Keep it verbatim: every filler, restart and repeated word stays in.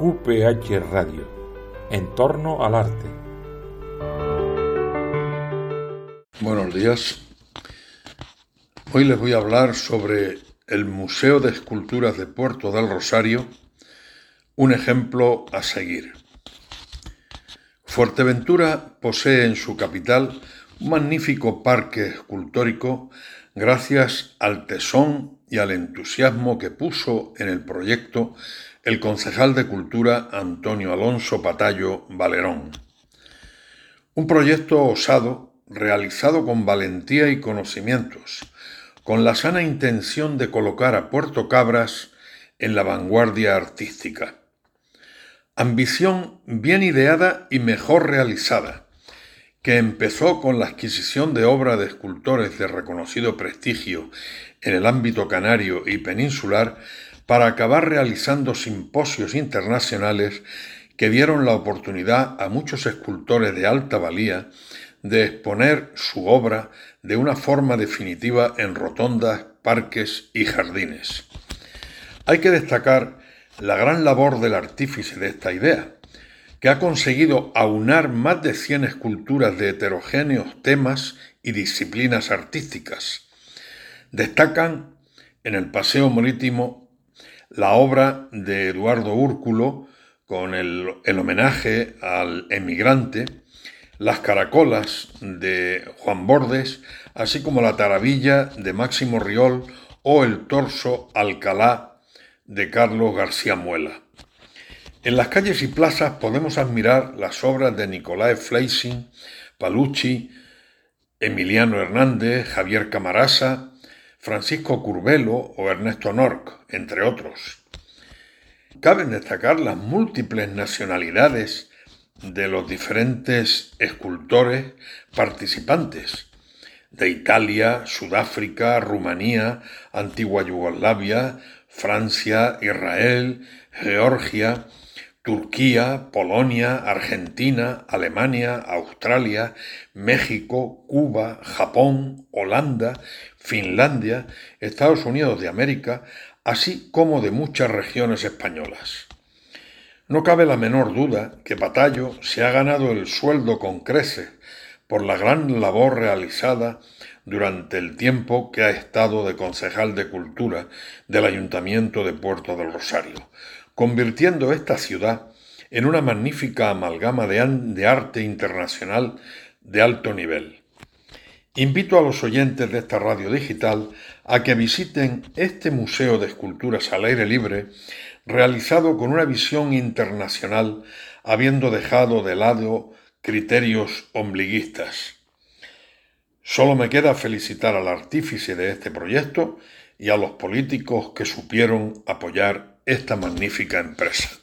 Q P H Radio, en torno al arte. Buenos días. Hoy les voy a hablar sobre el Museo de Esculturas de Puerto del Rosario, un ejemplo a seguir. Fuerteventura posee en su capital un magnífico parque escultórico gracias al tesón y al entusiasmo que puso en el proyecto el concejal de Cultura Antonio Alonso Patallo Valerón. Un proyecto osado, realizado con valentía y conocimientos, con la sana intención de colocar a Puerto Cabras en la vanguardia artística. Ambición bien ideada y mejor realizada, que empezó con la adquisición de obra de escultores de reconocido prestigio en el ámbito canario y peninsular, para acabar realizando simposios internacionales que dieron la oportunidad a muchos escultores de alta valía de exponer su obra de una forma definitiva en rotondas, parques y jardines. Hay que destacar la gran labor del artífice de esta idea, que ha conseguido aunar más de cien esculturas de heterogéneos temas y disciplinas artísticas. Destacan en el Paseo Marítimo la obra de Eduardo Úrculo con el, el homenaje al emigrante, las caracolas de Juan Bordes, así como la taravilla de Máximo Riol o el torso Alcalá de Carlos García Muela. En las calles y plazas podemos admirar las obras de Nicolae Fleising, Palucci, Emiliano Hernández, Javier Camarasa, Francisco Curbelo o Ernesto Norc, entre otros. Caben destacar las múltiples nacionalidades de los diferentes escultores participantes, de Italia, Sudáfrica, Rumanía, Antigua Yugoslavia, Francia, Israel, Georgia, Turquía, Polonia, Argentina, Alemania, Australia, México, Cuba, Japón, Holanda, Finlandia, Estados Unidos de América, así como de muchas regiones españolas. No cabe la menor duda que Patallo se ha ganado el sueldo con creces por la gran labor realizada durante el tiempo que ha estado de concejal de Cultura del Ayuntamiento de Puerto del Rosario, convirtiendo esta ciudad en una magnífica amalgama de, de arte internacional de alto nivel. Invito a los oyentes de esta radio digital a que visiten este Museo de Esculturas al aire libre, realizado con una visión internacional, habiendo dejado de lado criterios ombliguistas. Solo me queda felicitar al artífice de este proyecto y a los políticos que supieron apoyar esta magnífica empresa.